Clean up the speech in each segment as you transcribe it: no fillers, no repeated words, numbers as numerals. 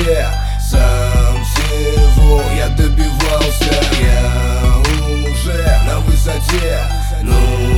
высоте. Сам всего я добивался, я уже на высоте. Ну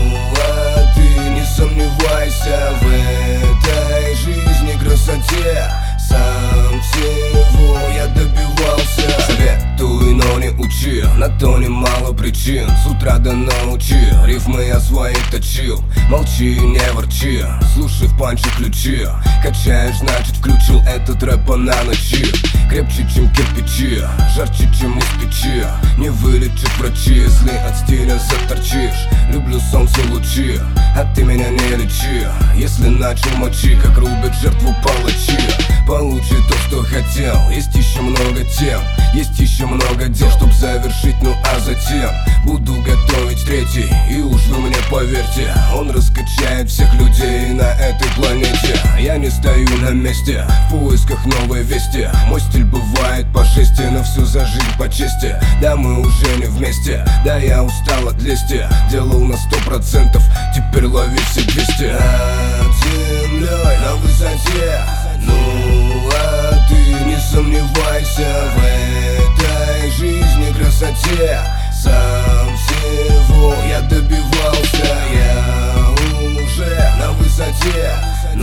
а ты не сомневайся в этой жизни красоте. Сам всего я добивался. Советую, но не учи, на то немало причин. С утра до ночи рифмы я свои точил. Молчи, не ворчи, слушай в панче ключи. Качаешь, значит включил этот рэп на ночи. Крепче, чем кирпичи, жарче, чем из печи. Не вылечат врачи, если от стиля заторчишь. Люблю солнце лучи, а ты меня не лечи. Если начал мочи, как рубят жертву палачи. Получи то, что хотел, есть еще много тем. Есть еще много дел, чтоб завершить, ну а затем буду готовить третий. И уж вы мне поверьте, он раскачает всех людей на этой планете. Я не стою на месте, в поисках новой вести. Мой стиль бывает по жести, но все за жизнь по чести. Да мы уже не вместе, да я устал от лести. Делал на 100%, теперь лови все 200. Над землей на высоте. Ну а ты не сомневайся в этой жизни красоте. Сам всего я добивался, я уже на высоте. Ну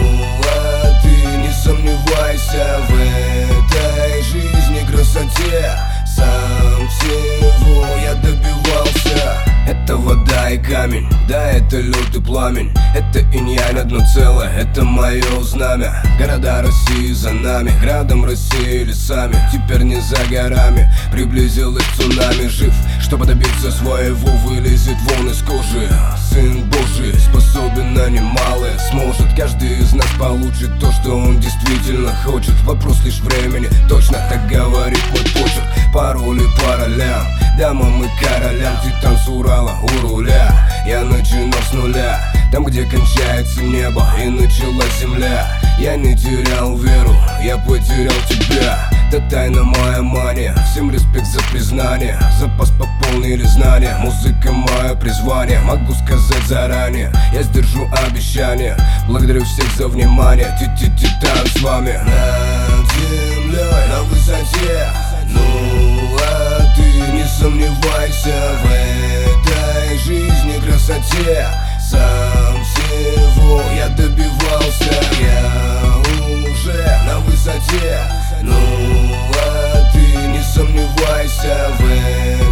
а ты не сомневайся в этой жизни красоте. Сам всего я добивался. Это вода и камень, да это лед и пламень. Это инь-янь одно целое, это мое знамя. Города России за нами, градом России лесами. Теперь не за горами, приблизилось цунами. Жив, чтобы добиться своего, вылезет вон из кожи. Сын Божий способен на немалое, сможет. Каждый из нас получит то, что он действительно хочет. Вопрос лишь времени, точно так говорит мой почерк. Пароли паролям, дамам и королям. Титан с Урала у руля, я начинал с нуля. Там, где кончается небо и началась земля. Я не терял веру, я потерял тебя. Это тайна моя мания, всем респект за признание. Запас пополнили знания, музыка мое призвание. Могу сказать заранее, я сдержу обещание. Благодарю всех за внимание, Титан с вами. Над землей на высоте. Ну а ты не сомневайся в этой жизни красоте. Сам всего я добивался, я уже на высоте. Ну а ты не сомневайся в